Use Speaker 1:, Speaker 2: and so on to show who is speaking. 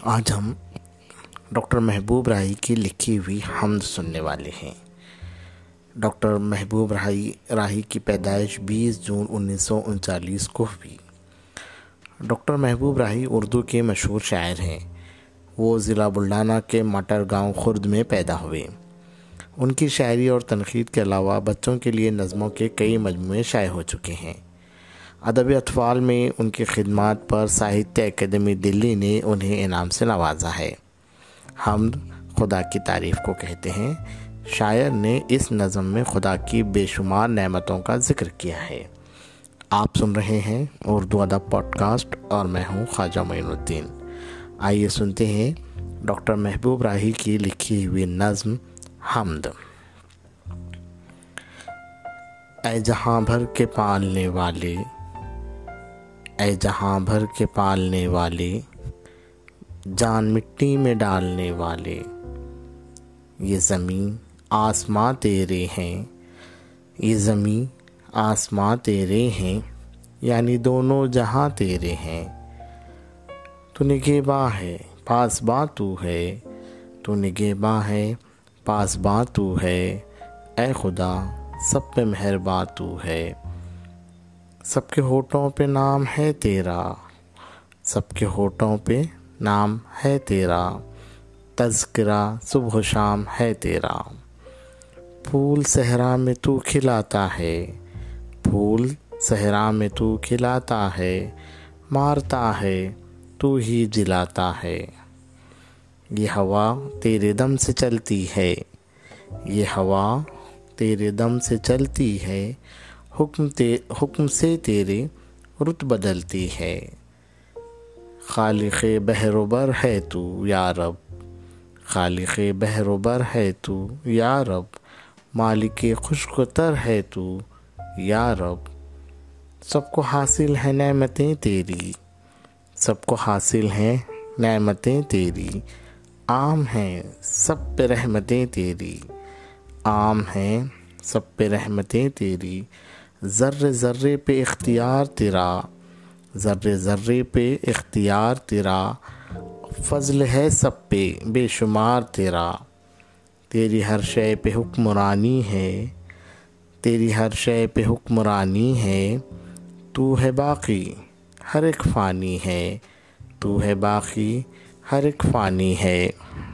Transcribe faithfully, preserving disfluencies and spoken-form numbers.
Speaker 1: آج ہم ڈاکٹر محبوب راہی کی لکھی ہوئی حمد سننے والے ہیں۔ ڈاکٹر محبوب راہی راہی کی پیدائش بیس جون انیس سو انچالیس کو ہوئی۔ ڈاکٹر محبوب راہی اردو کے مشہور شاعر ہیں۔ وہ ضلع بلڈانہ کے مٹر گاؤں خرد میں پیدا ہوئے۔ ان کی شاعری اور تنقید کے علاوہ بچوں کے لیے نظموں کے کئی مجموعے شائع ہو چکے ہیں۔ ادب اطفال میں ان کی خدمات پر ساہتیہ اکیڈمی دلی نے انہیں انعام سے نوازا ہے۔ حمد خدا کی تعریف کو کہتے ہیں۔ شاعر نے اس نظم میں خدا کی بے شمار نعمتوں کا ذکر کیا ہے۔ آپ سن رہے ہیں اردو ادب پوڈ کاسٹ اور میں ہوں خواجہ معین الدین۔ آئیے سنتے ہیں ڈاکٹر محبوب راہی کی لکھی ہوئی نظم حمد۔ اے جہاں بھر کے پالنے والے، اے جہاں بھر کے پالنے والے، جان مٹی میں ڈالنے والے، یہ زمین آسماں تیرے ہیں، یہ زمین آسماں تیرے ہیں، یعنی دونوں جہاں تیرے ہیں۔ تو نگہباں ہے پاسباں تو ہے، تو نگہباں ہے پاسباں تو ہے، اے خدا سب پہ مہرباں تو ہے۔ سب کے ہونٹوں پہ نام ہے تیرا، سب کے ہونٹوں پہ نام ہے تیرا، تذکرہ صبح و شام ہے تیرا۔ پھول صحرا میں تو کھلاتا ہے، پھول صحرا میں تو کھلاتا ہے، مارتا ہے تو ہی جلاتا ہے۔ یہ ہوا تیرے دم سے چلتی ہے، یہ ہوا تیرے دم سے چلتی ہے، حکم تے حکم سے تیرے رت بدلتی ہے۔ خالق بحر و بر ہے تو یا رب، خالق بحر و بر ہے تو یا رب، مالک خشک و تر ہے تو یا رب۔ سب کو حاصل ہیں نعمتیں تیری، سب کو حاصل ہیں نعمتیں تیری، عام ہیں سب پہ رحمتیں تیری، عام ہیں سب پہ رحمتیں تیری۔ ذرے ذرے پہ اختیار تیرا، ذرے ذرے پہ اختیار تیرا، فضل ہے سب پہ بے شمار تیرا۔ تیری ہر شے پہ حکمرانی ہے، تیری ہر شے پہ حکمرانی ہے، تو ہے باقی ہر ایک فانی ہے، تو ہے باقی ہر ایک فانی ہے۔